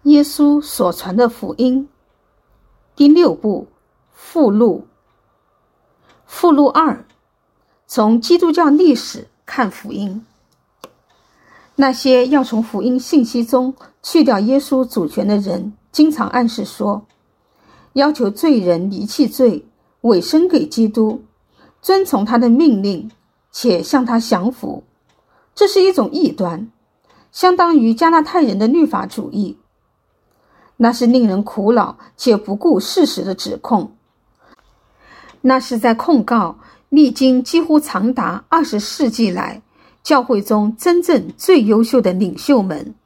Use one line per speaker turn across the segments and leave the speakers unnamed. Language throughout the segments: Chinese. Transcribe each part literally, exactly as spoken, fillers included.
耶稣所传的福音第六部附录。附录二，从基督教历史看福音。那些要从福音信息中去掉耶稣主权的人，经常暗示说，要求罪人离弃罪，委身给基督，遵从他的命令，且向他降服。这是一种异端，相当于加拉太人的律法主义。那是令人苦恼且不顾事实的指控。那是在控告历经几乎长达二十世纪来教会中真正最优秀的领袖们。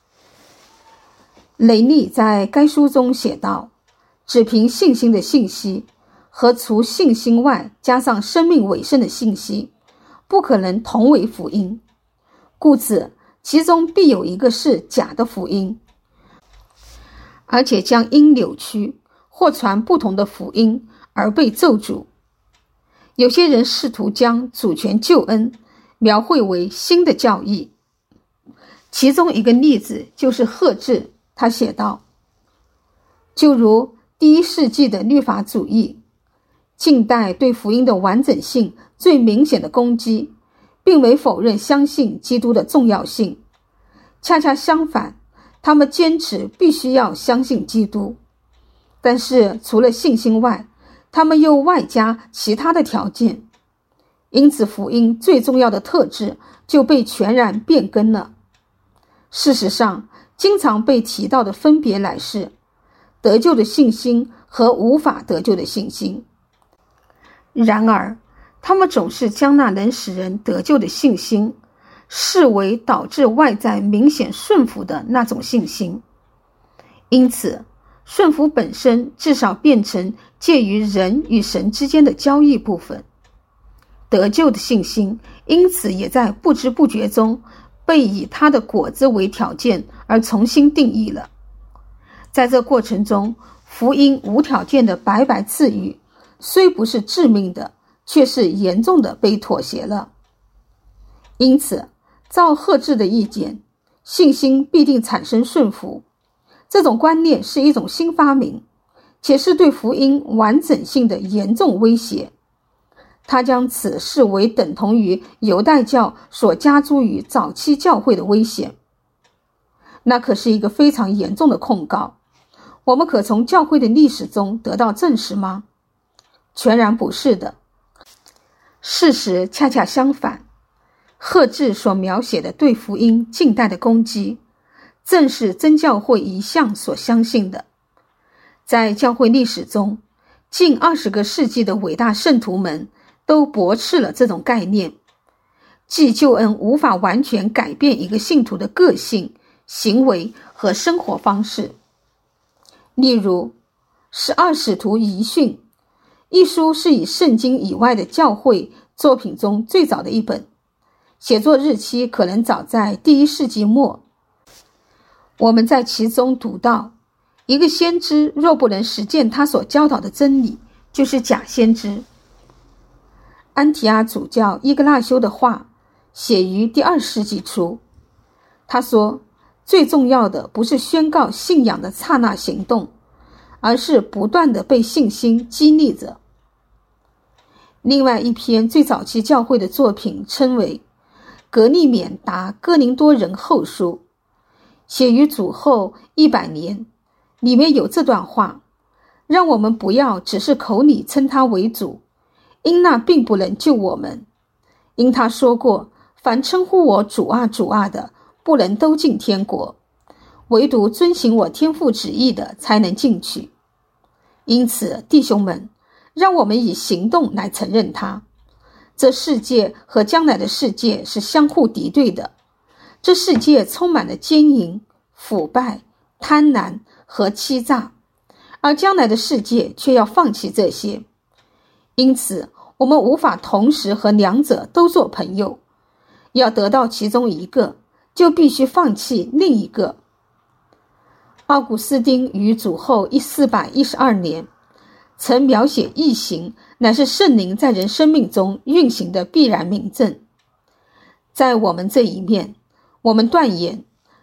雷利在该书中写道，只凭信心的信息和除信心外加上生命委身的信息，不可能同为福音，故此其中必有一个是假的福音，而且将因扭曲或传不同的福音而被咒诅。有些人试图将主权救恩描绘为新的教义，其中一个例子就是赫志，他写道，就如第一世纪的律法主义，近代对福音的完整性最明显的攻击，并未否认相信基督的重要性，恰恰相反，他们坚持必须要相信基督，但是除了信心外，他们又外加其他的条件，因此福音最重要的特质就被全然变更了。事实上，经常被提到的分别乃是得救的信心和无法得救的信心。然而，他们总是将那能使人得救的信心视为导致外在明显顺服的那种信心，因此顺服本身至少变成介于人与神之间的交易部分。得救的信心因此也在不知不觉中被以它的果子为条件而重新定义了。在这过程中，福音无条件的白白赐予虽不是致命的，却是严重的被妥协了。因此照赫志的意见，信心必定产生顺服，这种观念是一种新发明，且是对福音完整性的严重威胁。他将此视为等同于犹太教所加诸于早期教会的危险。那可是一个非常严重的控告，我们可从教会的历史中得到证实吗？全然不是的。事实恰恰相反，赫志所描写的对福音近代的攻击，正是真教会一向所相信的。在教会历史中，近二十个世纪的伟大圣徒们都驳斥了这种概念，即救恩无法完全改变一个信徒的个性、行为和生活方式。例如，十二使徒遗训一书是以圣经以外的教会作品中最早的一本，写作日期可能早在第一世纪末。我们在其中读到，一个先知若不能实践他所教导的真理，就是假先知。安提阿主教伊格纳修的话写于第二世纪初，他说，最重要的不是宣告信仰的刹那行动，而是不断地被信心激励着。另外一篇最早期教会的作品称为格利勉达哥林多人后书，写于主后一百年，里面有这段话，让我们不要只是口里称他为主，因那并不能救我们。因他说过，凡称呼我主啊主啊的，不能都进天国，唯独遵行我天父旨意的才能进去。因此，弟兄们，让我们以行动来承认他。这世界和将来的世界是相互敌对的，这世界充满了奸淫、腐败、贪婪和欺诈，而将来的世界却要放弃这些。因此，我们无法同时和两者都做朋友，要得到其中一个，就必须放弃另一个。奥古斯丁于主后四百一十二年曾描写异行乃是圣灵在人生命中运行的必然明证。在我们这一面，我们断言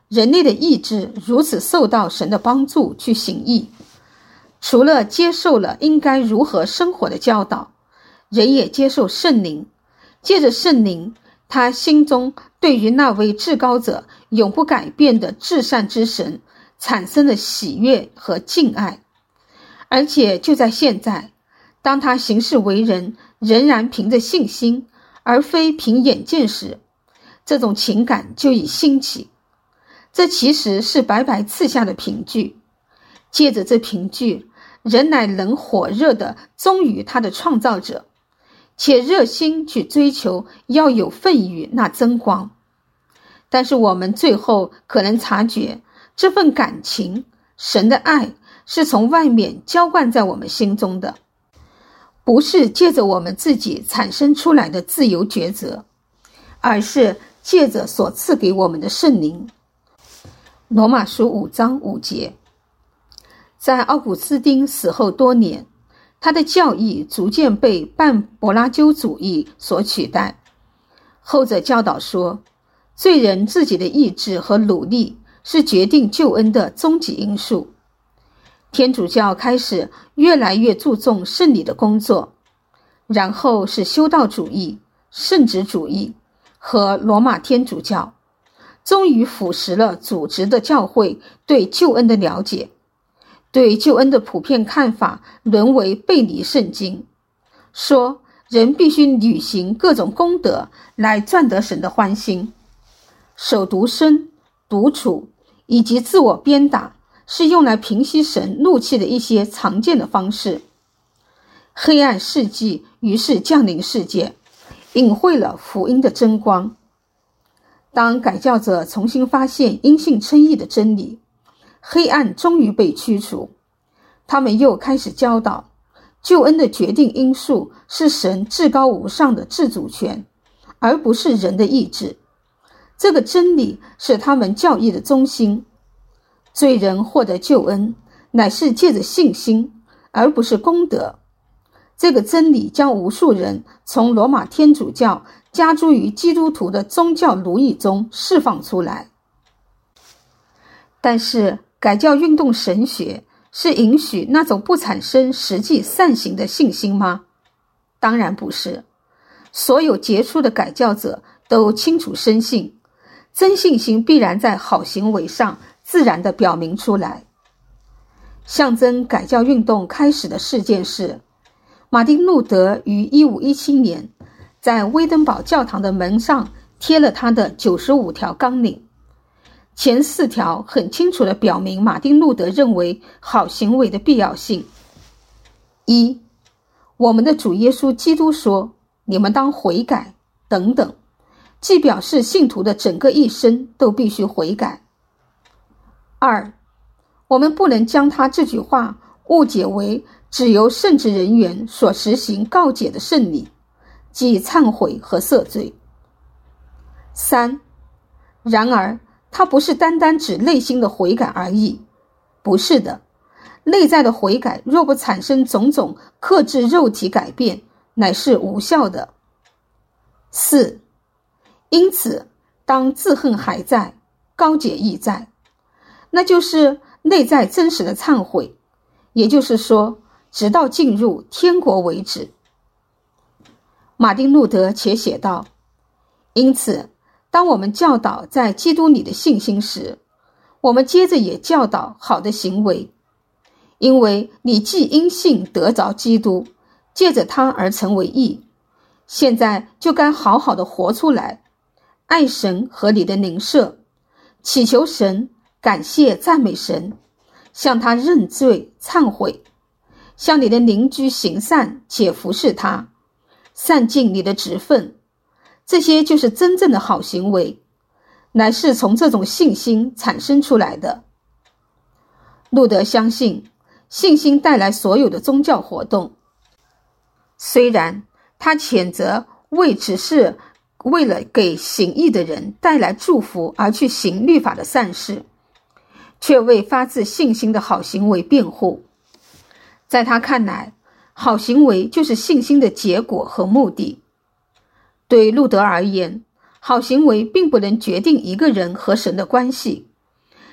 人类的意志如此受到神的帮助去行义，除了接受了应该如何生活的教导，人也接受圣灵，借着圣灵，他心中对于那位至高者永不改变的至善之神产生了喜悦和敬爱。而且就在现在，当他行事为人仍然凭着信心而非凭眼见时，这种情感就已兴起。这其实是白白赐下的凭据，借着这凭据，人乃能火热地忠于他的创造者，且热心去追求要有份于那真光。但是我们最后可能察觉，这份感情，神的爱是从外面浇灌在我们心中的，不是借着我们自己产生出来的自由抉择，而是借着所赐给我们的圣灵。罗马书五章五节。在奥古斯丁死后多年，他的教义逐渐被半柏拉修主义所取代。后者教导说，罪人自己的意志和努力是决定救恩的终极因素。天主教开始越来越注重圣礼的工作，然后是修道主义、圣职主义和罗马天主教，终于腐蚀了组织的教会对救恩的了解，对救恩的普遍看法沦为背离圣经，说人必须履行各种功德来赚得神的欢心。守独身、独处以及自我鞭打是用来平息神怒气的一些常见的方式。黑暗世纪于是降临世界，隐晦了福音的真光。当改教者重新发现因信称义的真理，黑暗终于被驱除。他们又开始教导，救恩的决定因素是神至高无上的自主权，而不是人的意志。这个真理是他们教义的中心。罪人获得救恩，乃是借着信心，而不是功德。这个真理将无数人从罗马天主教加诸于基督徒的宗教奴役中释放出来。但是改教运动神学是允许那种不产生实际善行的信心吗？当然不是。所有杰出的改教者都清楚深信，真信心必然在好行为上自然地表明出来。象征改教运动开始的事件是，马丁路德于一五一七年在威登堡教堂的门上贴了他的九十五条纲领。前四条很清楚地表明马丁路德认为好行为的必要性。一，我们的主耶稣基督说，你们当悔改，等等，既表示信徒的整个一生都必须悔改。二，我们不能将他这句话误解为只由圣职人员所实行告解的圣礼，即忏悔和赦罪。三，然而它不是单单指内心的悔改而已，不是的，内在的悔改若不产生种种克制肉体改变，乃是无效的。四，因此当自恨还在，告解亦在，那就是内在真实的忏悔，也就是说，直到进入天国为止。马丁路德且写道，因此当我们教导在基督里的信心时，我们接着也教导好的行为，因为你既因信得着基督，借着他而成为义，现在就该好好的活出来，爱神和你的邻舍，祈求神，感谢赞美神，向他认罪忏悔，向你的邻居行善且服侍他，善尽你的职分。这些就是真正的好行为，乃是从这种信心产生出来的。路德相信，信心带来所有的宗教活动。虽然他谴责为只是为了给行义的人带来祝福而去行律法的善事，却为发自信心的好行为辩护。在他看来，好行为就是信心的结果和目的。对路德而言，好行为并不能决定一个人和神的关系，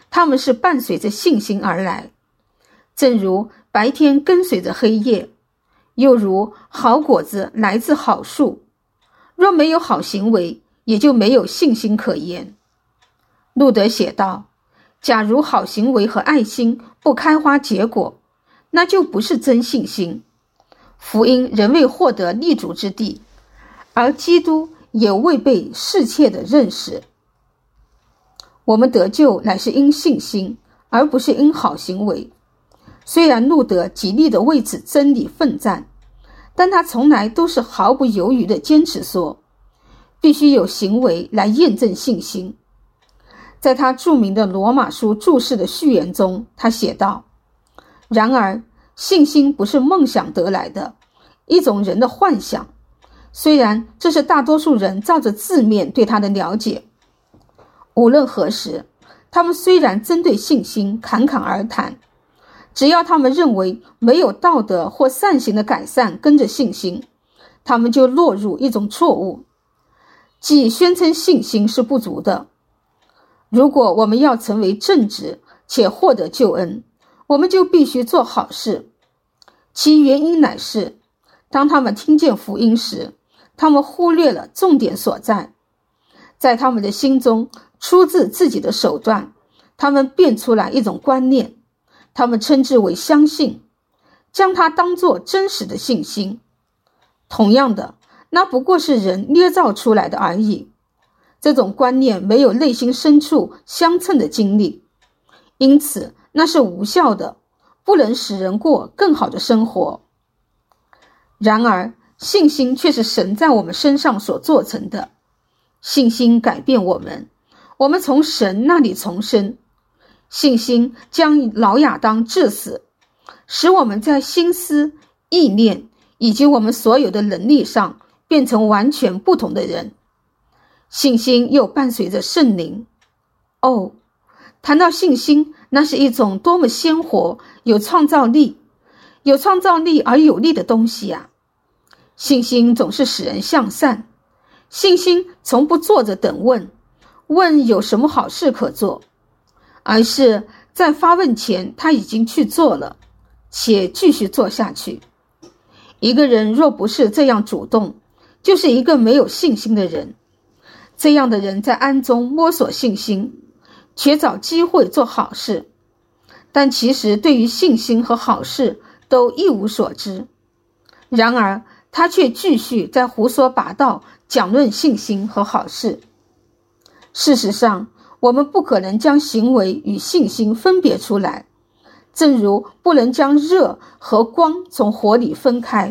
它们是伴随着信心而来，正如白天跟随着黑夜，又如好果子来自好树。若没有好行为，也就没有信心可言。路德写道，假如好行为和爱心不开花结果，那就不是真信心。福音仍未获得立足之地，而基督也未被世切的认识。我们得救乃是因信心，而不是因好行为。虽然路德极力地为此真理奋战，但他从来都是毫不犹豫地坚持说，必须有行为来验证信心。在他著名的罗马书注释的序言中，他写道，然而信心不是梦想得来的，一种人的幻想，虽然这是大多数人照着字面对他的了解。无论何时，他们虽然针对信心侃侃而谈，只要他们认为没有道德或善行的改善跟着信心，他们就落入一种错误，即宣称信心是不足的。如果我们要成为正直且获得救恩，我们就必须做好事。其原因乃是，当他们听见福音时，他们忽略了重点所在。在他们的心中，出自自己的手段，他们变出来一种观念，他们称之为相信，将它当作真实的信心。同样的，那不过是人捏造出来的而已。这种观念没有内心深处相称的经历，因此那是无效的，不能使人过更好的生活。然而信心却是神在我们身上所做成的，信心改变我们，我们从神那里重生。信心将老亚当治死，使我们在心思、意念以及我们所有的能力上变成完全不同的人。信心又伴随着圣灵。哦，谈到信心，那是一种多么鲜活、有创造力、有创造力而有力的东西啊！信心总是使人向善，信心从不坐着等问，问有什么好事可做，而是在发问前他已经去做了，且继续做下去。一个人若不是这样主动，就是一个没有信心的人。这样的人在暗中摸索信心，却找机会做好事，但其实对于信心和好事都一无所知。然而他却继续在胡说八道讲论信心和好事。事实上，我们不可能将行为与信心分别出来，正如不能将热和光从火里分开。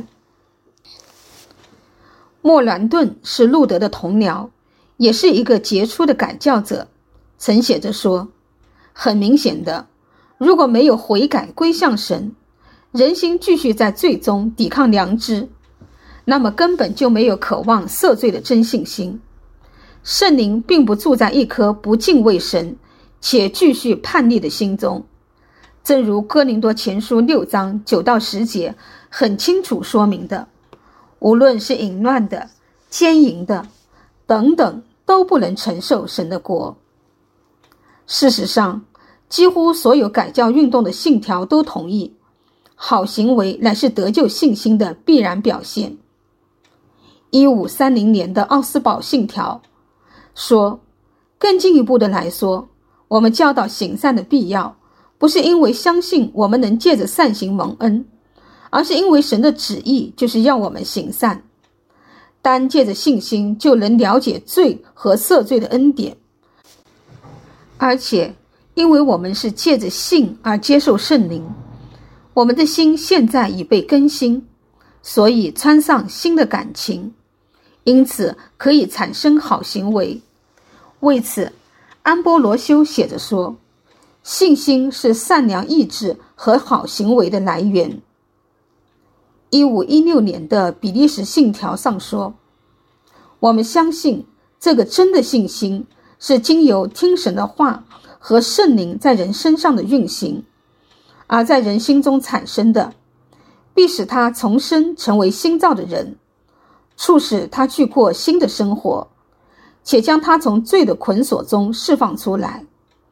莫兰顿是路德的同僚，也是一个杰出的改教者。曾写着说，很明显的，如果没有悔改归向神，人心继续在罪中抵抗良知，那么根本就没有渴望赦罪的真信心。圣灵并不住在一颗不敬畏神且继续叛逆的心中，正如哥林多前书六章九到十节很清楚说明的，无论是淫乱的、奸淫的等等，都不能承受神的国。事实上，几乎所有改教运动的信条都同意，好行为乃是得救信心的必然表现。一五三零年的奥斯堡信条说，更进一步的来说，我们教导行善的必要，不是因为相信我们能借着善行蒙恩，而是因为神的旨意就是要我们行善。单借着信心就能了解罪和赦罪的恩典，而且因为我们是借着信而接受圣灵，我们的心现在已被更新，所以穿上新的感情，因此可以产生好行为。为此，安波罗修写着说，信心是善良意志和好行为的来源。一五一六年的比利时信条上说，我们相信这个真的信心是经由听神的话和圣灵在人身上的运行，而在人心中产生的，必使他重生成为新造的人，促使他去过新的生活，且将他从罪的捆锁中释放出来。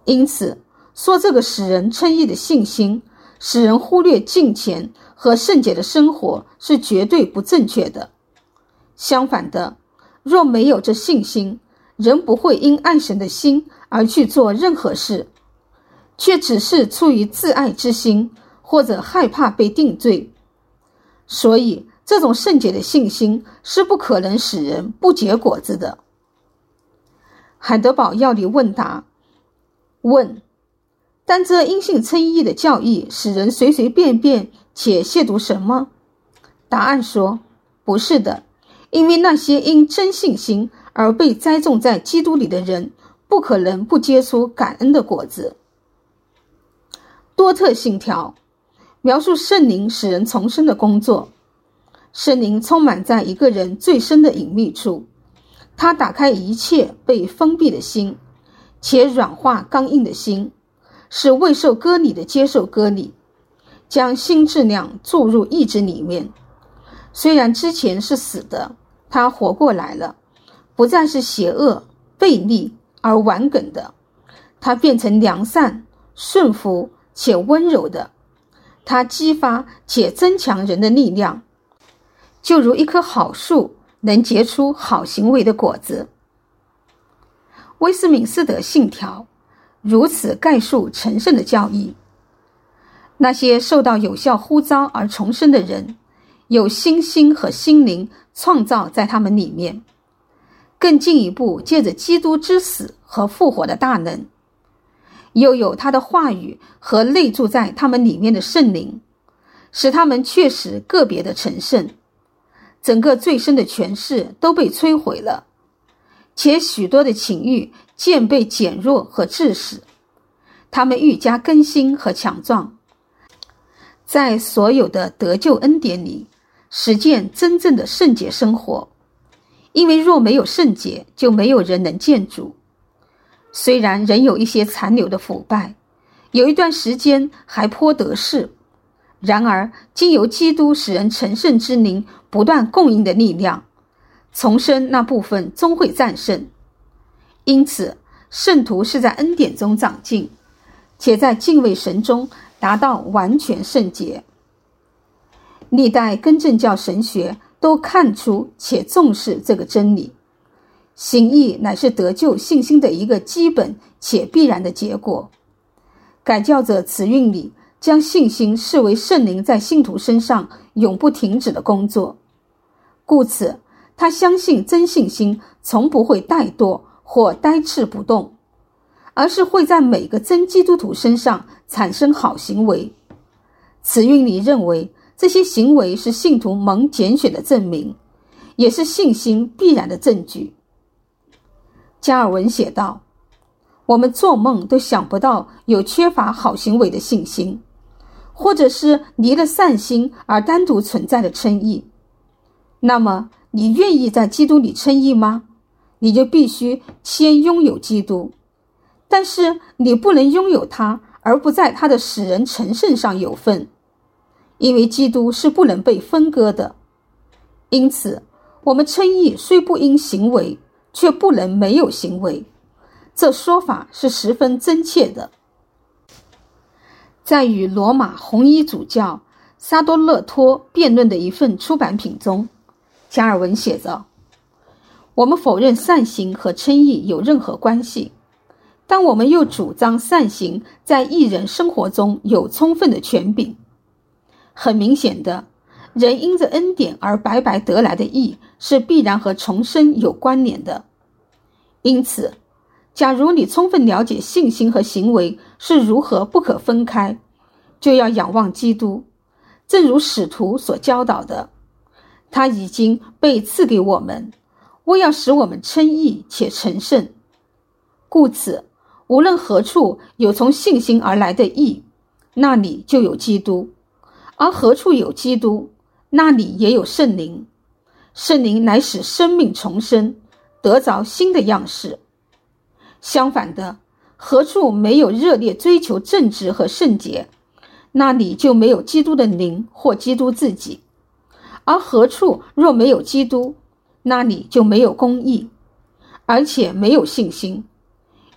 因此，说这个使人称义的信心，使人忽略敬虔和圣洁的生活是绝对不正确的。相反的，若没有这信心，人不会因爱神的心而去做任何事，却只是出于自爱之心，或者害怕被定罪。所以，这种圣洁的信心是不可能使人不结果子的。海德堡要理问答问：但这因信称义的教义使人随随便便且亵渎神吗？答案说，不是的，因为那些因真信心而被栽种在基督里的人，不可能不结出感恩的果子。多特信条描述圣灵使人重生的工作。圣灵充满在一个人最深的隐秘处，他打开一切被封闭的心，且软化刚硬的心，使未受割礼的接受割礼，将新质量注入意志里面。虽然之前是死的，他活过来了，不再是邪恶、悖逆而顽梗的，他变成良善、顺服且温柔的，他激发且增强人的力量，就如一棵好树能结出好行为的果子。威斯敏斯特信条如此概述成圣的教义。那些受到有效呼召而重生的人，有新心和心灵创造在他们里面，更进一步借着基督之死和复活的大能，又有他的话语和内住在他们里面的圣灵，使他们确实个别的成圣。整个最深的权势都被摧毁了，且许多的情欲渐被减弱和致死，他们愈加更新和强壮，在所有的得救恩典里实践真正的圣洁生活。因为若没有圣洁，就没有人能见主。虽然仍有一些残留的腐败，有一段时间还颇得势，然而经由基督使人成圣之灵不断供应的力量，重生那部分终会战胜。因此，圣徒是在恩典中长进，且在敬畏神中达到完全圣洁。历代更正教神学都看出且重视这个真理。行义乃是得救信心的一个基本且必然的结果。改教者慈运里将信心视为圣灵在信徒身上永不停止的工作，故此他相信真信心从不会怠惰或呆滞不动，而是会在每个真基督徒身上产生好行为。慈运里认为这些行为是信徒蒙拣选的证明，也是信心必然的证据。加尔文写道，我们做梦都想不到有缺乏好行为的信心，或者是离了善心而单独存在的称义。那么你愿意在基督里称义吗？你就必须先拥有基督，但是你不能拥有他而不在他的使人成圣上有份，因为基督是不能被分割的。因此我们称义虽不因行为，却不能没有行为，这说法是十分真切的。在与罗马红衣主教沙多勒托辩论的一份出版品中，加尔文写着，我们否认善行和称义有任何关系，但我们又主张善行在义人生活中有充分的权柄。很明显的，人因着恩典而白白得来的义是必然和重生有关联的。因此，假如你充分了解信心和行为是如何不可分开，就要仰望基督，正如使徒所教导的，他已经被赐给我们，为要使我们称义且成圣。故此，无论何处有从信心而来的义，那里就有基督，而何处有基督，那里也有圣灵。圣灵乃使生命重生，得着新的样式。相反的，何处没有热烈追求正直和圣洁，那里就没有基督的灵或基督自己。而何处若没有基督，那里就没有公义，而且没有信心。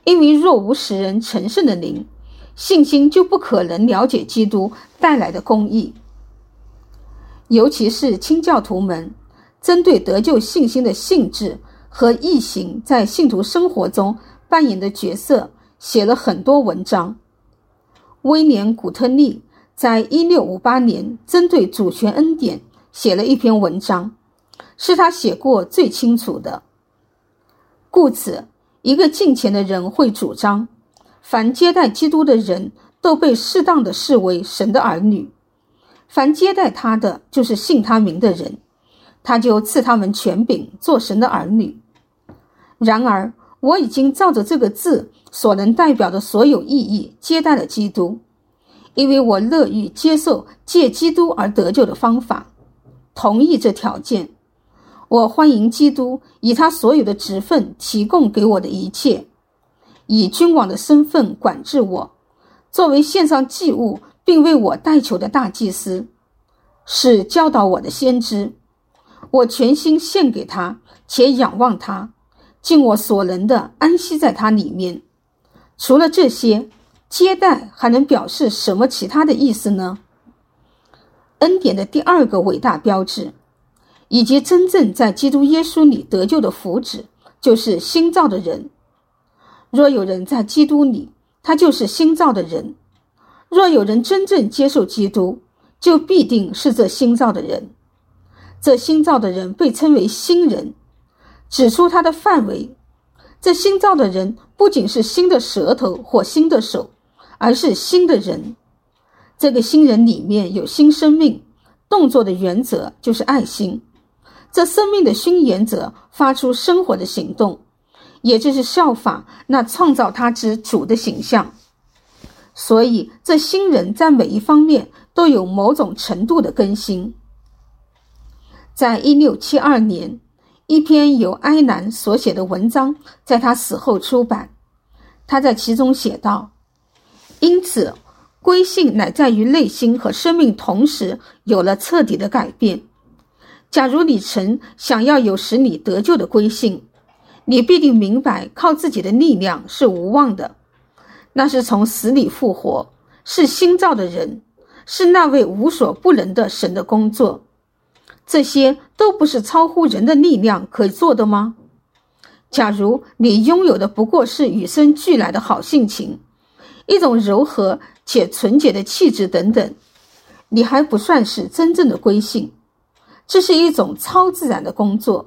因为若无使人成圣的灵，信心就不可能了解基督带来的公义。尤其是清教徒们针对得救信心的性质和义行在信徒生活中扮演的角色写了很多文章。威廉·古特利在一六五八年针对主权恩典写了一篇文章，是他写过最清楚的。故此，一个敬虔的人会主张，凡接待基督的人都被适当的视为神的儿女，凡接待他的就是信他名的人，他就赐他们权柄做神的儿女。然而，我已经照着这个字所能代表的所有意义接待了基督，因为我乐于接受借基督而得救的方法，同意这条件。我欢迎基督以他所有的职分提供给我的一切，以君王的身份管制我，作为献上祭物并为我代求的大祭司，是教导我的先知。我全心献给他，且仰望他，尽我所能的安息在他里面。除了这些，接待还能表示什么其他的意思呢？恩典的第二个伟大标志，以及真正在基督耶稣里得救的福祉，就是新造的人。若有人在基督里，他就是新造的人。若有人真正接受基督，就必定是这新造的人。这新造的人被称为新人，指出他的范围。这新造的人不仅是新的舌头或新的手，而是新的人。这个新人里面有新生命，动作的原则就是爱心。这生命的熏言者发出生活的行动，也就是效法那创造他之主的形象。所以这新人在每一方面都有某种程度的更新。在一六七二年，一篇由埃南所写的文章在他死后出版。他在其中写道：因此归信乃在于内心和生命同时有了彻底的改变。假如你曾想要有使你得救的归信，你必定明白靠自己的力量是无望的。那是从死里复活，是新造的人，是那位无所不能的神的工作。这些都不是超乎人的力量可以做的吗？假如你拥有的不过是与生俱来的好性情，一种柔和且纯洁的气质等等，你还不算是真正的归信。这是一种超自然的工作。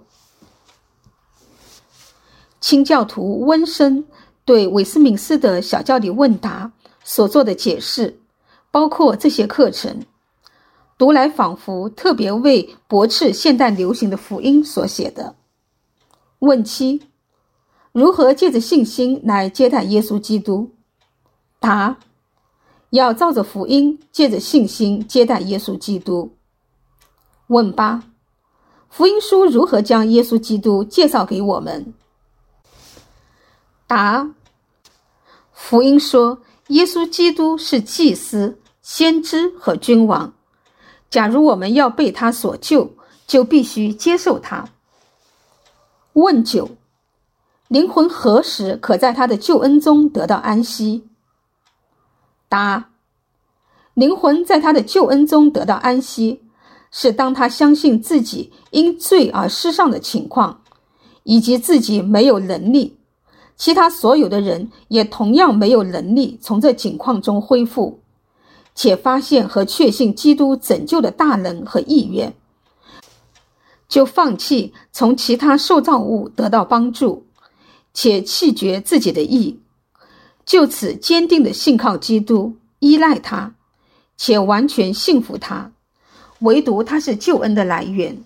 清教徒温森对韦斯敏斯特小教理问答所做的解释，包括这些课程，读来仿佛特别为驳斥现代流行的福音所写的。问七：如何借着信心来接待耶稣基督？答：要照着福音，借着信心接待耶稣基督。问八：福音书如何将耶稣基督介绍给我们？答：福音说耶稣基督是祭司、先知和君王。假如我们要被他所救，就必须接受他。问九：灵魂何时可在他的救恩中得到安息？答：灵魂在他的救恩中得到安息，是当他相信自己因罪而失丧的情况，以及自己没有能力，其他所有的人也同样没有能力从这境况中恢复，且发现和确信基督拯救的大能和意愿，就放弃从其他受造物得到帮助，且弃绝自己的义，就此坚定地信靠基督，依赖他，且完全信服他，唯独他是救恩的来源。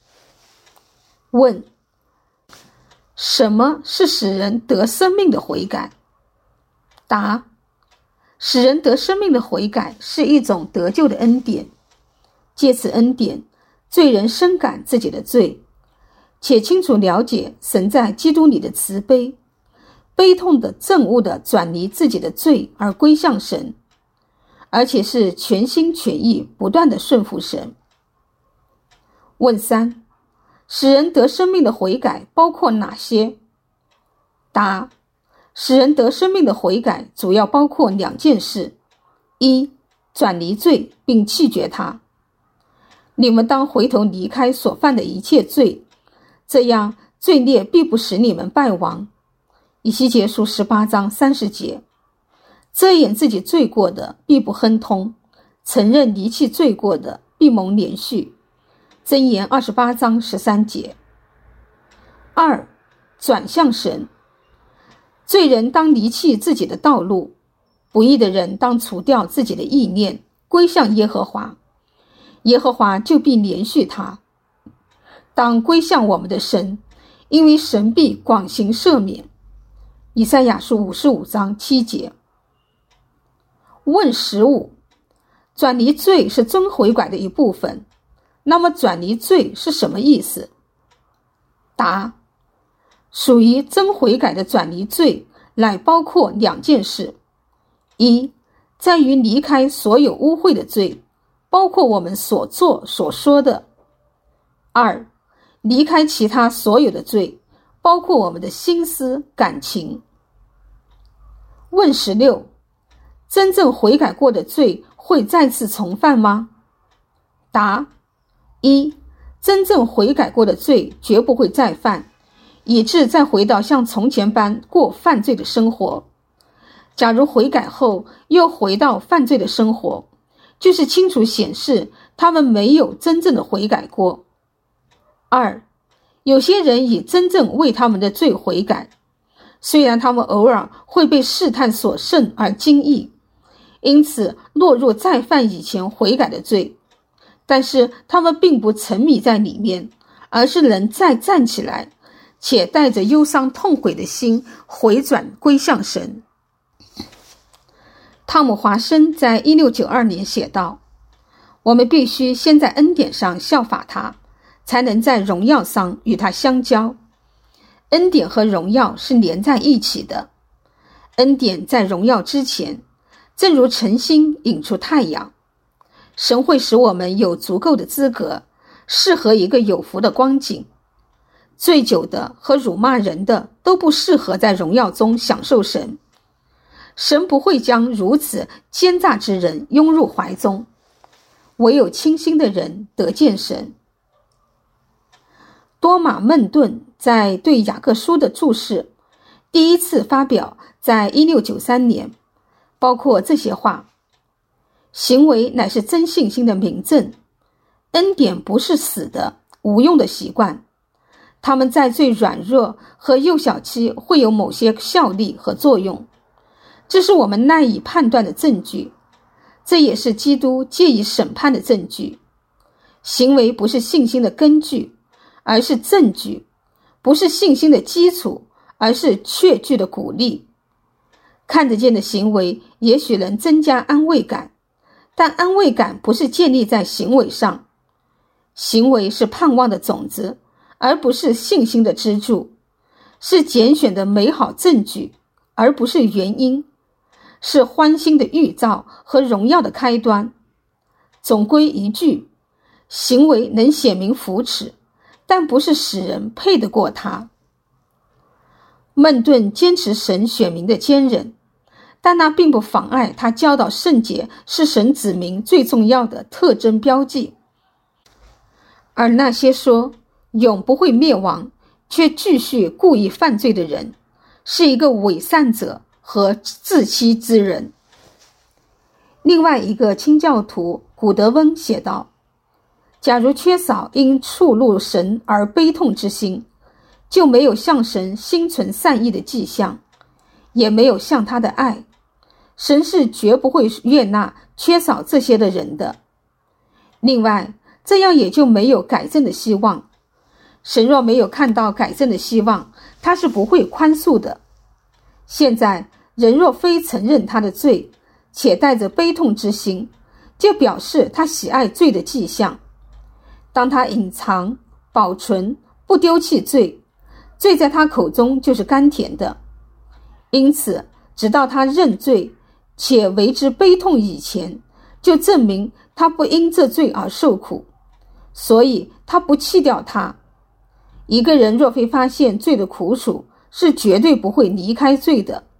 问：什么是使人得生命的悔改？答：使人得生命的悔改是一种得救的恩典，借此恩典，罪人深感自己的罪，且清楚了解神在基督里的慈悲，悲痛的憎恶的转离自己的罪而归向神，而且是全心全意不断的顺服神。问三：使人得生命的悔改包括哪些？答： 使人得生命的悔改主要包括两件事：一、转离罪并弃绝它。你们当回头离开所犯的一切罪，这样罪孽必不使你们败亡。以西结书十八章三十节。遮掩自己罪过的必不亨通，承认离弃罪过的必蒙连续。箴言二十八章十三节。二、转向神。罪人当离弃自己的道路，不义的人当除掉自己的意念，归向耶和华，耶和华就必连续他。当归向我们的神，因为神必广行赦免。以赛亚书五十五章七节。问十五，转离罪是真悔改的一部分，那么转离罪是什么意思？答：属于真悔改的转离罪乃包括两件事：一，在于离开所有污秽的罪，包括我们所做所说的；二，离开其他所有的罪，包括我们的心思感情。问十六，真正悔改过的罪会再次重犯吗？答：一，真正悔改过的罪绝不会再犯，以致再回到像从前般过犯罪的生活。假如悔改后又回到犯罪的生活，就是清楚显示他们没有真正的悔改过。二，有些人已真正为他们的罪悔改，虽然他们偶尔会被试探所胜而惊异，因此落入再犯以前悔改的罪，但是他们并不沉迷在里面，而是能再站起来，且带着忧伤痛悔的心回转归向神。汤姆·华生在一六九二年写道：我们必须先在恩典上效法他，才能在荣耀上与他相交。恩典和荣耀是连在一起的。恩典在荣耀之前，正如晨星引出太阳。神会使我们有足够的资格，适合一个有福的光景。醉酒的和辱骂人的都不适合在荣耀中享受神。神不会将如此奸诈之人拥入怀中，唯有清心的人得见神。多马孟顿在对雅各书的注释第一次发表在一六九三年，包括这些话：行为乃是真信心的明证，恩典不是死的无用的习惯，他们在最软弱和幼小期会有某些效力和作用，这是我们赖以判断的证据，这也是基督借以审判的证据。行为不是信心的根据，而是证据；不是信心的基础，而是确据的鼓励。看得见的行为也许能增加安慰感，但安慰感不是建立在行为上。行为是盼望的种子，而不是信心的支柱，是拣选的美好证据，而不是原因，是欢欣的预兆和荣耀的开端。总归一句，行为能显明福祉，但不是使人配得过他。孟顿坚持神选民的坚忍，但那并不妨碍他教导圣洁是神子民最重要的特征标记。而那些说永不会灭亡却继续故意犯罪的人，是一个伪善者和自欺之人。另外一个清教徒古德温写道：假如缺少因触怒神而悲痛之心，就没有向神心存善意的迹象，也没有向他的爱。神是绝不会悦纳缺少这些的人的。另外，这样也就没有改正的希望。神若没有看到改正的希望，他是不会宽恕的。现在，人若非承认他的罪，且带着悲痛之心，就表示他喜爱罪的迹象。当他隐藏、保存、不丢弃罪，罪在他口中就是甘甜的。因此，直到他认罪且为之悲痛以前，就证明他不因这罪而受苦，所以他不弃掉它。一个人若非发现罪的苦楚，是绝对不会离开罪的。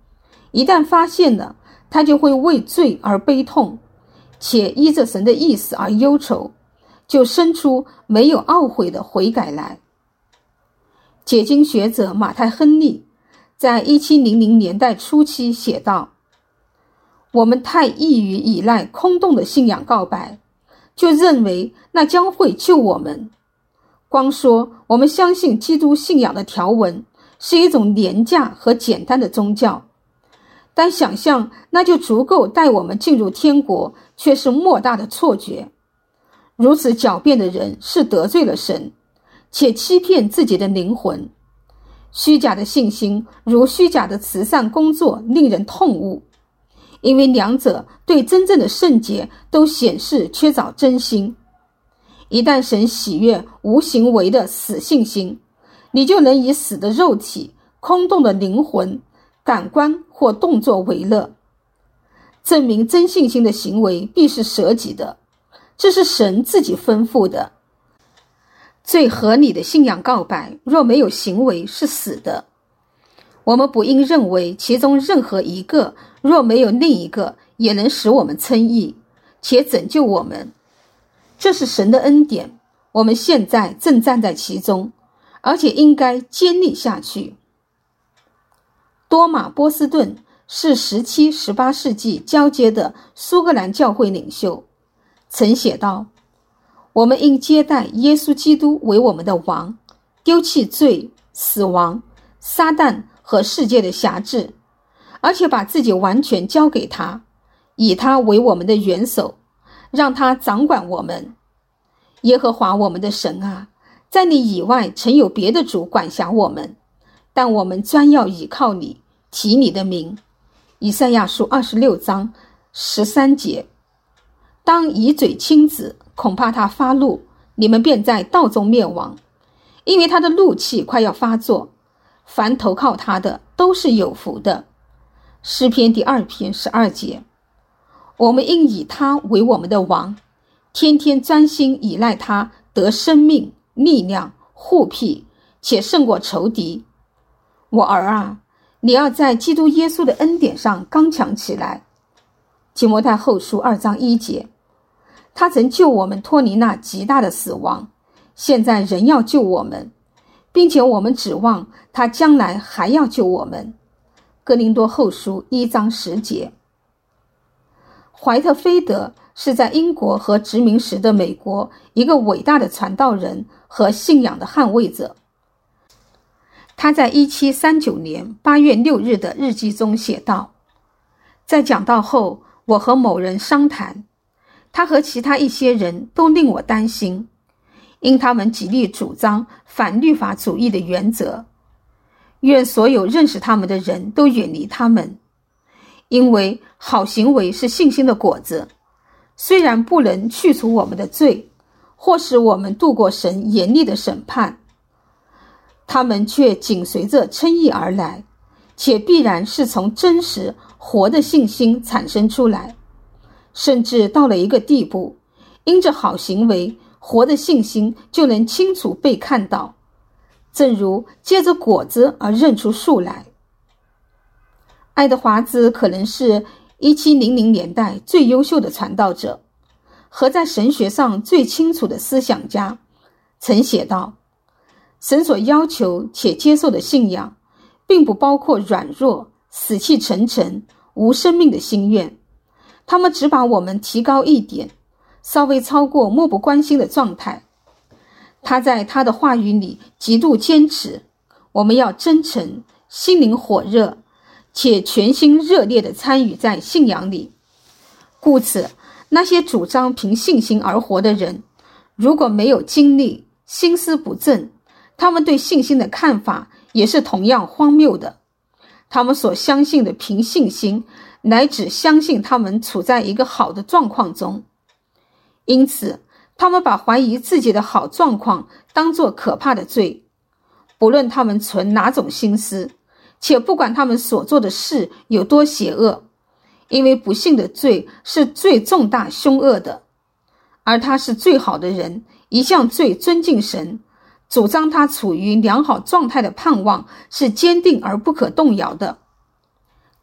一旦发现了，他就会为罪而悲痛，且依着神的意思而忧愁，就生出没有懊悔的悔改来。解经学者马太·亨利在一七零零年代初期写道，我们太易于依赖空洞的信仰告白，就认为那将会救我们。光说我们相信基督信仰的条文是一种廉价和简单的宗教，但想象那就足够带我们进入天国，却是莫大的错觉。如此狡辩的人是得罪了神，且欺骗自己的灵魂。虚假的信心如虚假的慈善工作令人痛恶，因为两者对真正的圣洁都显示缺少真心。一旦神喜悦无行为的死信心，你就能以死的肉体、空洞的灵魂、感官或动作为乐。证明真信心的行为必是舍己的，这是神自己吩咐的。最合理的信仰告白若没有行为是死的。我们不应认为其中任何一个若没有另一个也能使我们称义且拯救我们。这是神的恩典，我们现在正站在其中，而且应该坚立下去。多马·波士顿是十七、十八世纪交接的苏格兰教会领袖，曾写道，我们应接待耶稣基督为我们的王，丢弃罪、死亡、撒旦和世界的辖制，而且把自己完全交给他，以他为我们的元首，让他掌管我们。耶和华我们的神啊，在你以外曾有别的主管辖我们，但我们专要倚靠你，提你的名。以赛亚书二十六章十三节。当以嘴亲子，恐怕他发怒，你们便在道中灭亡，因为他的怒气快要发作。凡投靠他的都是有福的。诗篇第二篇十二节。我们应以他为我们的王，天天专心依赖他，得生命、力量、护庇，且胜过仇敌。我儿啊，你要在基督耶稣的恩典上刚强起来。提摩太后书二章一节。他曾救我们脱离那极大的死亡，现在仍要救我们，并且我们指望他将来还要救我们。哥林多后书一章十节。怀特菲德是在英国和殖民时的美国一个伟大的传道人和信仰的捍卫者。他在一七三九年八月六日的日记中写道，在讲道后，我和某人商谈，他和其他一些人都令我担心，因他们极力主张反律法主义的原则。愿所有认识他们的人都远离他们，因为好行为是信心的果子，虽然不能去除我们的罪，或使我们度过神严厉的审判，他们却紧随着称义而来，且必然是从真实活的信心产生出来，甚至到了一个地步，因着好行为，活的信心就能清楚被看到，正如结着果子而认出树来。爱德华兹可能是一七零零年代最优秀的传道者和在神学上最清楚的思想家，曾写道，神所要求且接受的信仰并不包括软弱、死气沉沉、无生命的心愿，他们只把我们提高一点，稍微超过漠不关心的状态。他在他的话语里极度坚持，我们要真诚、心灵火热，且全心热烈地参与在信仰里。故此，那些主张凭信心而活的人，如果没有经历，心思不正，他们对信心的看法也是同样荒谬的。他们所相信的凭信心，乃只相信他们处在一个好的状况中。因此，他们把怀疑自己的好状况当作可怕的罪，不论他们存哪种心思，且不管他们所做的事有多邪恶，因为不幸的罪是最重大凶恶的，而他是最好的人，一向最尊敬神，主张他处于良好状态的盼望是坚定而不可动摇的。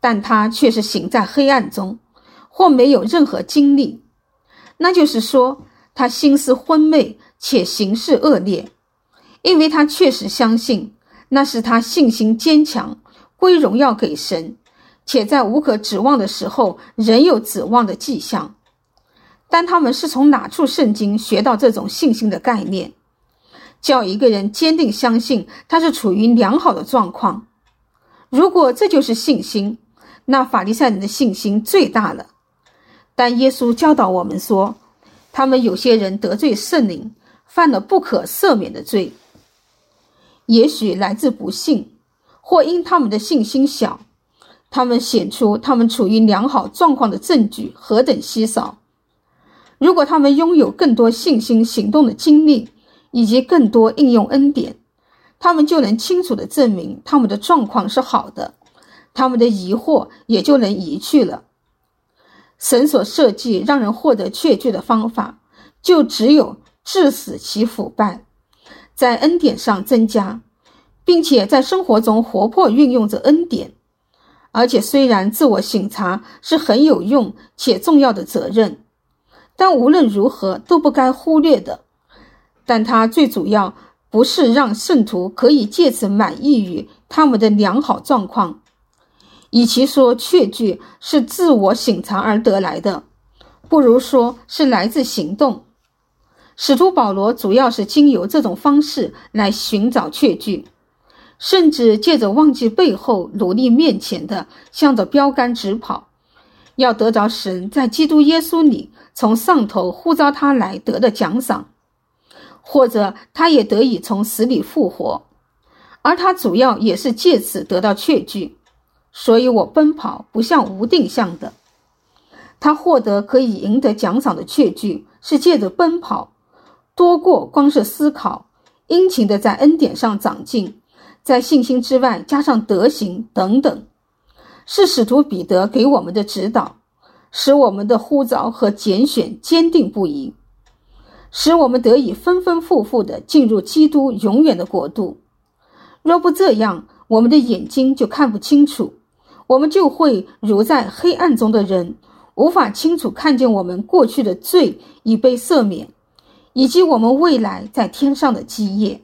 但他却是行在黑暗中，或没有任何经历。那就是说，他心思昏昧且行事恶劣，因为他确实相信那是他信心坚强，归荣耀给神，且在无可指望的时候仍有指望的迹象。但他们是从哪处圣经学到这种信心的概念，叫一个人坚定相信他是处于良好的状况？如果这就是信心，那法利赛人的信心最大了。但耶稣教导我们说，他们有些人得罪圣灵，犯了不可赦免的罪，也许来自不信，或因他们的信心小。他们显出他们处于良好状况的证据何等稀少。如果他们拥有更多信心行动的经历，以及更多应用恩典，他们就能清楚地证明他们的状况是好的，他们的疑惑也就能移去了。神所设计让人获得确据的方法，就只有致死其腐败，在恩典上增加，并且在生活中活泼运用着恩典。而且虽然自我省察是很有用且重要的责任，但无论如何都不该忽略的。但它最主要不是让圣徒可以借此满意于他们的良好状况，与其说确据是自我省察而得来的，不如说是来自行动。使徒保罗主要是经由这种方式来寻找确据，甚至借着忘记背后努力面前的，向着标杆直跑，要得着神在基督耶稣里从上头呼召他来得的奖赏，或者他也得以从死里复活，而他主要也是借此得到确据。所以我奔跑不像无定向的。他获得可以赢得奖赏的确据，是借着奔跑，多过光是思考，殷勤的在恩典上长进，在信心之外加上德行等等，是使徒彼得给我们的指导，使我们的呼召和拣选坚定不移，使我们得以丰丰富富地进入基督永远的国度。若不这样，我们的眼睛就看不清楚，我们就会如在黑暗中的人，无法清楚看见我们过去的罪已被赦免，以及我们未来在天上的基业。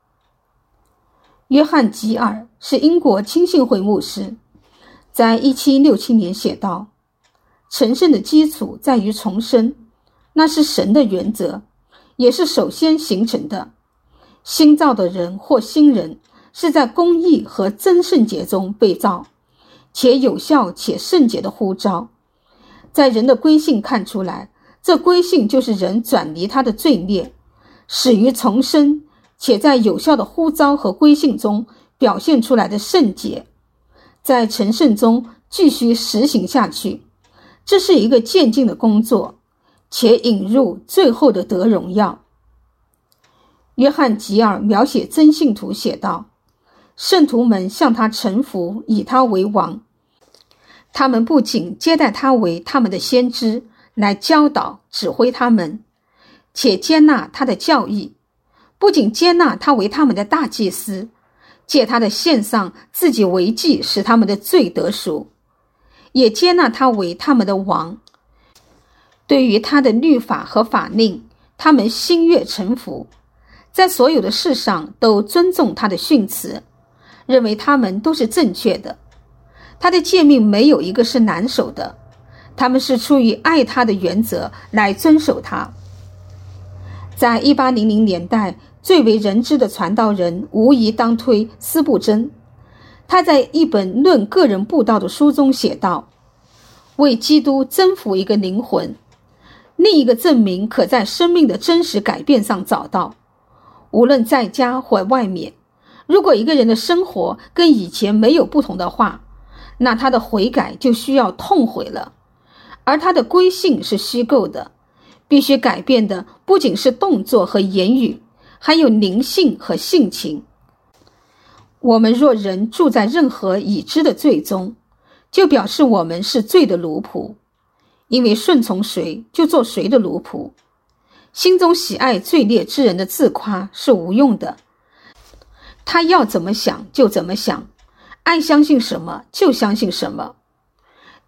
约翰吉尔是英国亲信会牧师，在一七六七年写道，成圣的基础在于重生，那是神的原则，也是首先形成的。新造的人或新人是在公义和真圣洁中被造，且有效且圣洁的呼召。在人的归信看出来，这归信就是人转离他的罪孽，始于重生，且在有效的呼召和归信中表现出来的圣洁，在成圣中继续实行下去。这是一个渐进的工作，且引入最后的得荣耀。约翰吉尔描写真信徒写道，圣徒们向他臣服，以他为王。他们不仅接待他为他们的先知，来教导指挥他们，且接纳他的教义，不仅接纳他为他们的大祭司，借他的献上自己为祭，使他们的罪得赎，也接纳他为他们的王。对于他的律法和法令，他们心悦诚服，在所有的事上都尊重他的训词，认为他们都是正确的。他的诫命没有一个是难守的，他们是出于爱他的原则来遵守他。在一八零零年代，最为人知的传道人无疑当推司布真。他在一本论个人布道的书中写道，为基督征服一个灵魂，另一个证明可在生命的真实改变上找到。无论在家或外面，如果一个人的生活跟以前没有不同的话，那他的悔改就需要痛悔了。而他的归信是虚构的，必须改变的不仅是动作和言语，还有灵性和性情。我们若人住在任何已知的罪中，就表示我们是罪的奴仆，因为顺从谁就做谁的奴仆。心中喜爱罪孽之人的自夸是无用的，他要怎么想就怎么想，爱相信什么就相信什么。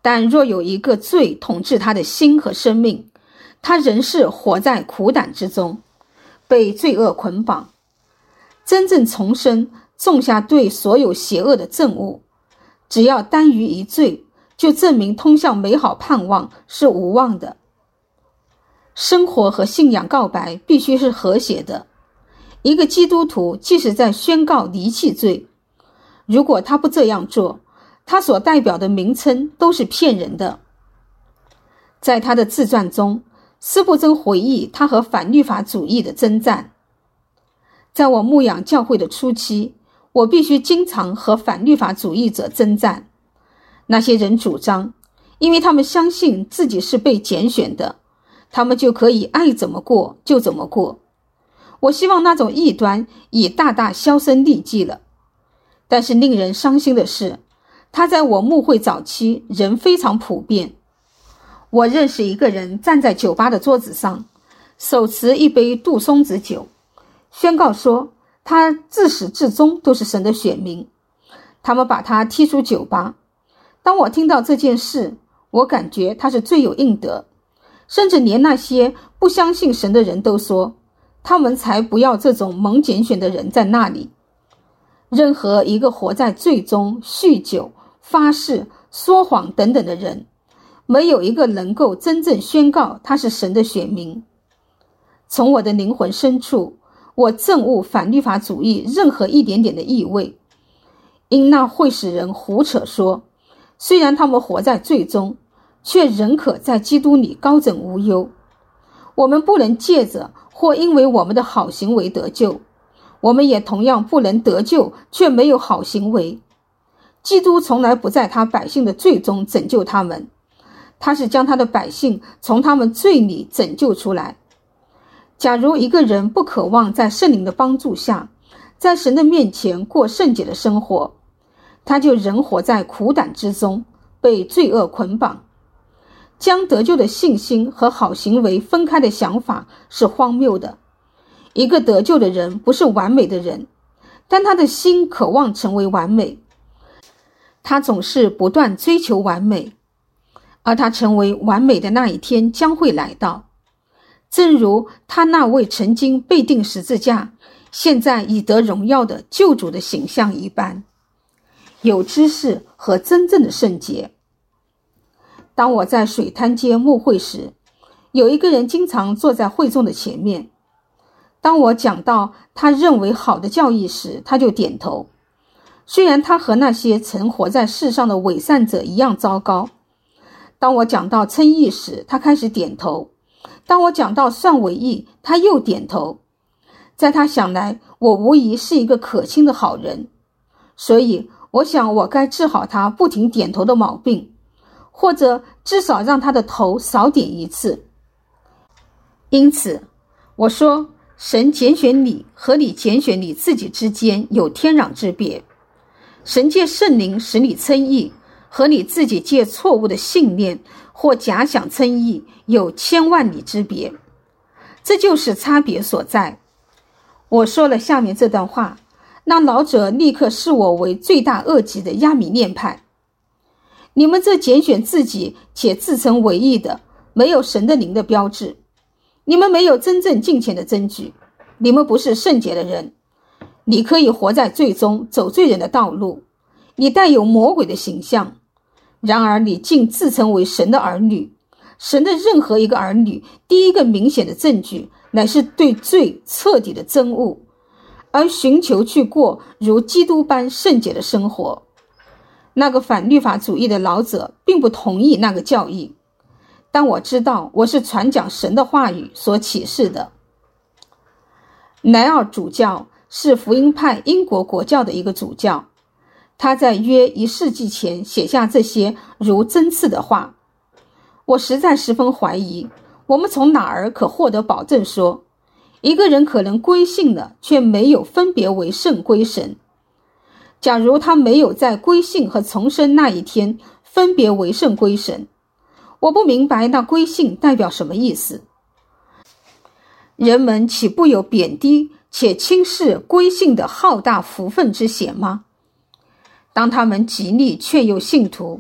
但若有一个罪统治他的心和生命，他仍是活在苦胆之中，被罪恶捆绑。真正重生，种下对所有邪恶的憎恶，只要单于一罪，就证明通向美好盼望是无望的。生活和信仰告白必须是和谐的。一个基督徒即使在宣告离弃罪，如果他不这样做，他所代表的名称都是骗人的。在他的自传中，司布真回忆他和反律法主义的征战。在我牧养教会的初期，我必须经常和反律法主义者征战。那些人主张，因为他们相信自己是被拣选的，他们就可以爱怎么过就怎么过。我希望那种异端已大大销声匿迹了。但是令人伤心的是，它在我牧会早期仍非常普遍。我认识一个人站在酒吧的桌子上，手持一杯杜松子酒，宣告说他自始至终都是神的选民。他们把他踢出酒吧。当我听到这件事，我感觉他是罪有应得，甚至连那些不相信神的人都说，他们才不要这种蒙拣选的人在那里。任何一个活在罪中、酗酒、发誓、说谎等等的人，没有一个能够真正宣告他是神的选民。从我的灵魂深处，我憎恶反律法主义任何一点点的意味，因那会使人胡扯说，虽然他们活在罪中，却仍可在基督里高枕无忧。我们不能借着或因为我们的好行为得救，我们也同样不能得救却没有好行为。基督从来不在他百姓的罪中拯救他们，他是将他的百姓从他们罪里拯救出来。假如一个人不渴望在圣灵的帮助下，在神的面前过圣洁的生活，他就仍活在苦胆之中，被罪恶捆绑。将得救的信心和好行为分开的想法是荒谬的。一个得救的人不是完美的人，但他的心渴望成为完美。他总是不断追求完美，而他成为完美的那一天将会来到。正如他那位曾经被钉十字架，现在已得荣耀的救主的形象一般，有知识和真正的圣洁。当我在水滩街牧会时，有一个人经常坐在会众的前面。当我讲到他认为好的教义时，他就点头。虽然他和那些曾活在世上的伪善者一样糟糕。当我讲到称义时，他开始点头。当我讲到算为义，他又点头。在他想来，我无疑是一个可亲的好人，所以我想我该治好他不停点头的毛病，或者至少让他的头少点一次。因此我说，神拣选你和你拣选你自己之间有天壤之别。神借圣灵使你称义，和你自己借错误的信念或假想称义有千万里之别。这就是差别所在。我说了下面这段话，那老者立刻视我为罪大恶极的亚米念派。你们这拣选自己且自称为义的，没有神的灵的标志。你们没有真正敬虔的证据，你们不是圣洁的人。你可以活在罪中，走罪人的道路，你带有魔鬼的形象。然而你竟自称为神的儿女。神的任何一个儿女，第一个明显的证据乃是对罪彻底的憎恶，而寻求去过如基督般圣洁的生活。那个反律法主义的老者并不同意那个教义，但我知道我是传讲神的话语所启示的。莱尔主教是福音派英国国教的一个主教，他在约一世纪前写下这些如针刺的话。我实在十分怀疑，我们从哪儿可获得保证说，一个人可能归信了，却没有分别为圣归神。假如他没有在归信和重生那一天分别为圣归神，我不明白那归信代表什么意思。人们岂不有贬低且轻视归信的浩大福分之嫌吗？当他们极力劝诱信徒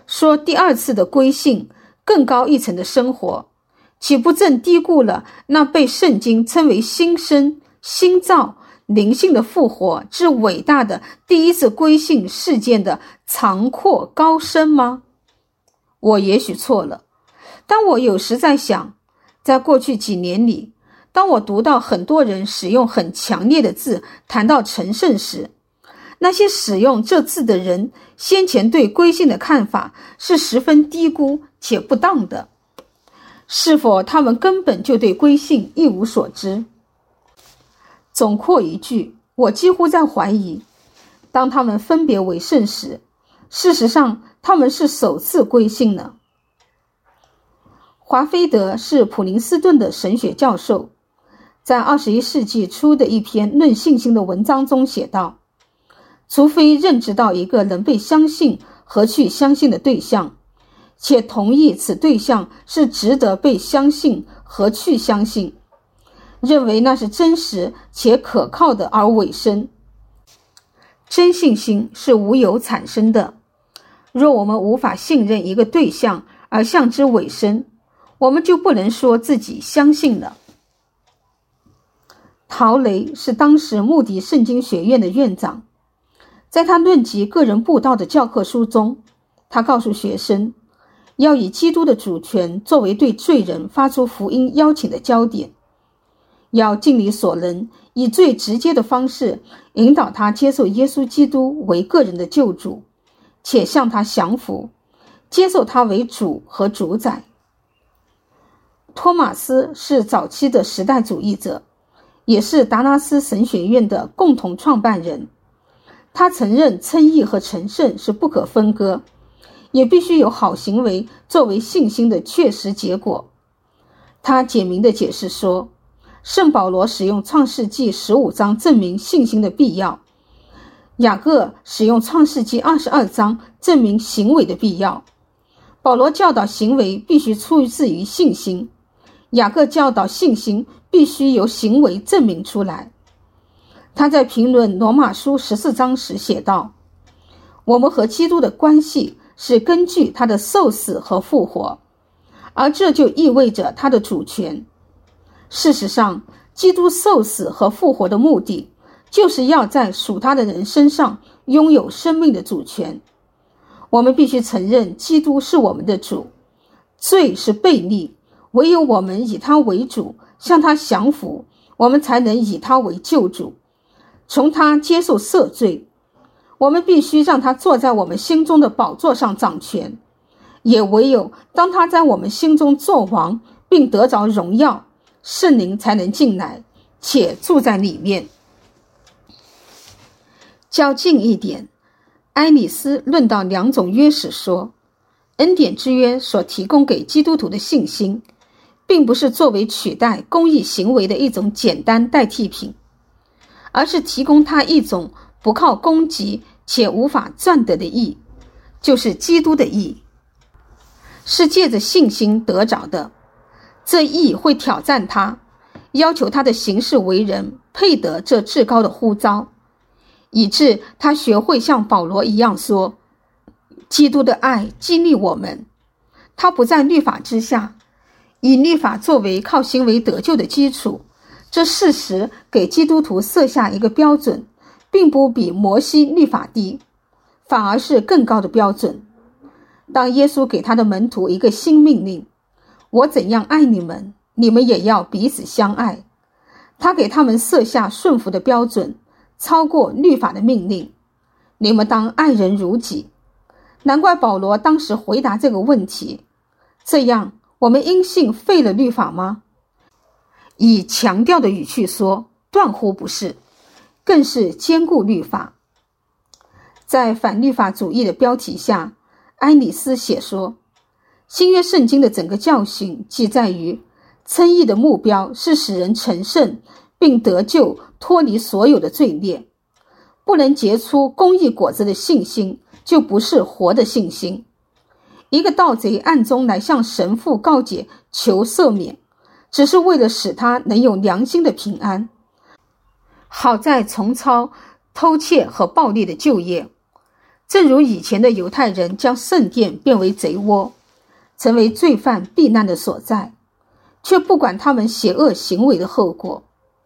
说第二次的归信，更高一层的生活，岂不正低估了那被圣经称为新生、新造、灵性的复活之伟大的第一次归信事件的长阔高深吗？我也许错了，但我有时在想，在过去几年里，当我读到很多人使用很强烈的字谈到成圣时，那些使用这字的人先前对归信的看法是十分低估且不当的。是否他们根本就对归信一无所知？总括一句，我几乎在怀疑，当他们分别为圣时，事实上他们是首次归信呢。华菲德是普林斯顿的神学教授，在二十一世纪初的一篇论信心的文章中写道，除非认知到一个能被相信和去相信的对象，且同意此对象是值得被相信和去相信，认为那是真实且可靠的而委身。真信心是无有产生的。若我们无法信任一个对象而向之委身，我们就不能说自己相信了。陶雷是当时穆迪圣经学院的院长，在他论及个人布道的教科书中，他告诉学生，要以基督的主权作为对罪人发出福音邀请的焦点，要尽力所能以最直接的方式引导他接受耶稣基督为个人的救主，且向他降服，接受他为主和主宰。托马斯是早期的时代主义者，也是达拉斯神学院的共同创办人。他承认称义和成圣是不可分割，也必须有好行为作为信心的确实结果。他简明地解释说，圣保罗使用创世纪十五章证明信心的必要，雅各使用创世纪二十二章证明行为的必要。保罗教导行为必须出自于信心，雅各教导信心必须由行为证明出来。他在评论罗马书十四章时写道，我们和基督的关系是根据他的受死和复活，而这就意味着他的主权。事实上，基督受死和复活的目的，就是要在属他的人身上拥有生命的主权。我们必须承认基督是我们的主，罪是悖逆，唯有我们以他为主，向他降服，我们才能以他为救主，从他接受赦罪。我们必须让他坐在我们心中的宝座上掌权，也唯有当他在我们心中作王并得着荣耀，圣灵才能进来且住在里面。较近一点，埃里斯论到两种约时说，恩典之约所提供给基督徒的信心，并不是作为取代公义行为的一种简单代替品，而是提供他一种不靠攻击且无法赚得的义，就是基督的义，是借着信心得着的。这义会挑战他，要求他的行事为人配得这至高的呼召，以致他学会像保罗一样说，基督的爱激励我们，他不在律法之下，以律法作为靠行为得救的基础。这事实给基督徒设下一个标准，并不比摩西律法低，反而是更高的标准。当耶稣给他的门徒一个新命令，我怎样爱你们，你们也要彼此相爱，他给他们设下顺服的标准，超过律法的命令，你们当爱人如己。难怪保罗当时回答这个问题，这样我们因信废了律法吗？以强调的语气说，断乎不是，更是坚固律法。在反律法主义的标题下，埃里斯写说，新约圣经的整个教训即在于，称义的目标是使人成圣并得救，脱离所有的罪孽。不能结出公义果子的信心，就不是活的信心。一个盗贼暗中来向神父告解求赦免，只是为了使他能有良心的平安，好在重操偷窃和暴力的旧业。 正如以前的犹太人将圣殿变为贼窝，成为罪犯避难的所在，却不管他们邪恶行为的后果。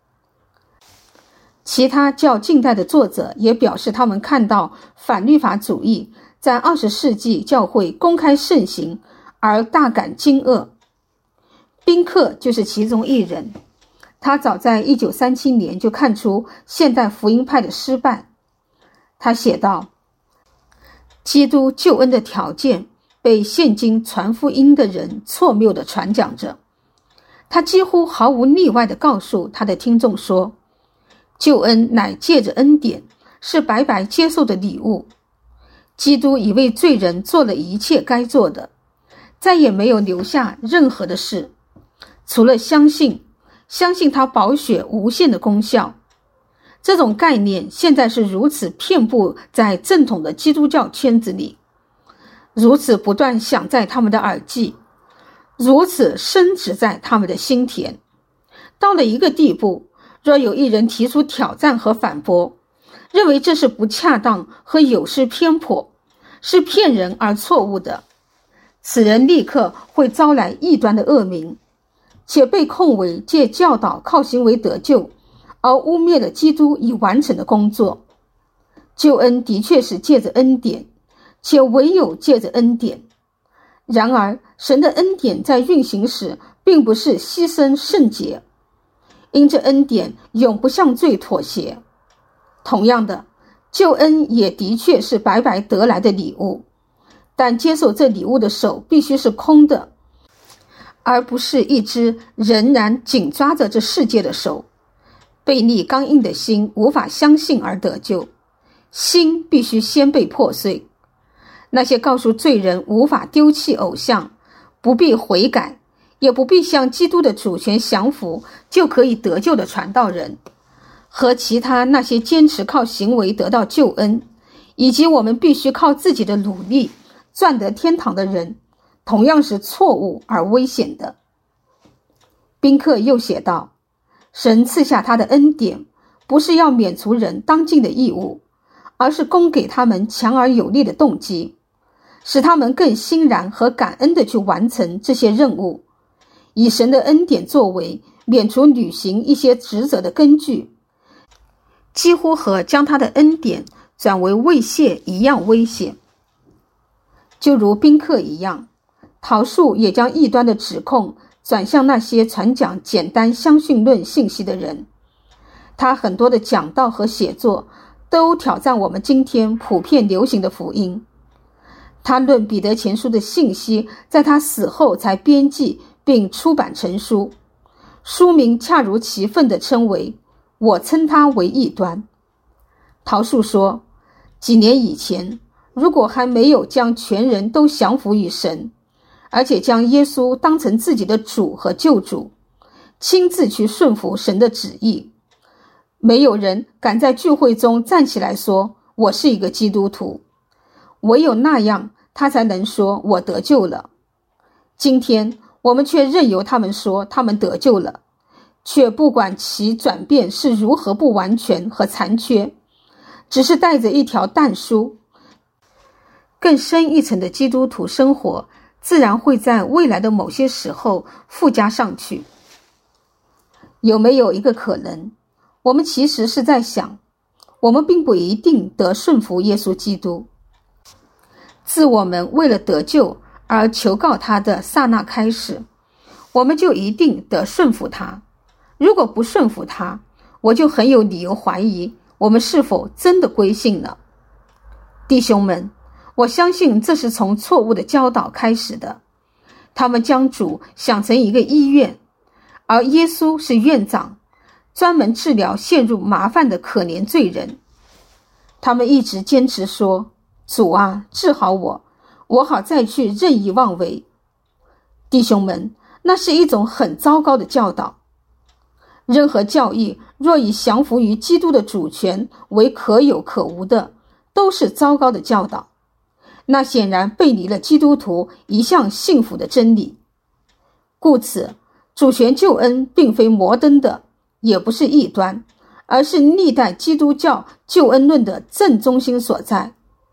其他较近代的作者也表示，他们看到反律法主义在二十世纪教会公开盛行而大感惊愕。宾克就是其中一人，他早在一九三七年就看出现代福音派的失败。他写道，基督救恩的条件被现今传福音的人错谬地传讲着。他几乎毫无例外地告诉他的听众说，救恩乃借着恩典，是白白接受的礼物。基督已为罪人做了一切该做的，再也没有留下任何的事，除了相信，相信他宝血无限的功效。这种概念现在是如此遍布在正统的基督教圈子里，如此不断响在他们的耳际，如此深植在他们的心田。到了一个地步，若有一人提出挑战和反驳，认为这是不恰当和有失偏颇，是骗人而错误的，此人立刻会招来异端的恶名，且被控为借教导靠行为得救，而污蔑了基督已完成的工作。救恩的确是借着恩典，且唯有借着恩典。然而，神的恩典在运行时并不是牺牲圣洁，因这恩典永不向罪妥协。同样的，救恩也的确是白白得来的礼物，但接受这礼物的手必须是空的，而不是一只仍然紧抓着这世界的手。悖逆刚硬的心无法相信而得救，心必须先被破碎。那些告诉罪人无法丢弃偶像，不必悔改，也不必向基督的主权降服就可以得救的传道人，和其他那些坚持靠行为得到救恩，以及我们必须靠自己的努力赚得天堂的人，同样是错误而危险的。宾克又写道，神赐下他的恩典，不是要免除人当尽的义务，而是供给他们强而有力的动机，使他们更欣然和感恩地去完成这些任务，以神的恩典作为免除履行一些职责的根据，几乎和将他的恩典转为慰谢一样危险。就如宾克一样，陶树也将异端的指控转向那些传讲简单相讯论信息的人。他很多的讲道和写作都挑战我们今天普遍流行的福音。他论彼得前书的信息在他死后才编辑并出版成书，书名恰如其分地称为我称它为异端。陶树说，几年以前，如果还没有将全人都降服于神，而且将耶稣当成自己的主和救主，亲自去顺服神的旨意，没有人敢在聚会中站起来说我是一个基督徒，唯有那样他才能说我得救了。今天我们却任由他们说他们得救了，却不管其转变是如何不完全和残缺，只是带着一条淡书。更深一层的基督徒生活自然会在未来的某些时候附加上去。有没有一个可能，我们其实是在想，我们并不一定得顺服耶稣基督，自我们为了得救而求告他的刹那开始，我们就一定得顺服他。如果不顺服他，我就很有理由怀疑我们是否真的归信了。弟兄们，我相信这是从错误的教导开始的。他们将主想成一个医院，而耶稣是院长，专门治疗陷入麻烦的可怜罪人。他们一直坚持说，主啊，治好我，我好再去任意妄为。弟兄们，那是一种很糟糕的教导。任何教义若以降服于基督的主权为可有可无的，都是糟糕的教导。那显然背离了基督徒一向信服的真理。故此，主权救恩并非摩登的，也不是异端，而是历代基督教救恩论的正中心所在。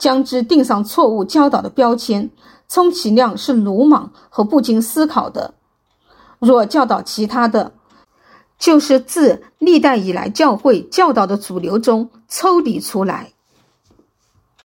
将之钉上错误教导的标签，充其量是鲁莽和不经思考的。若教导其他的，就是自历代以来教会教导的主流中抽离出来。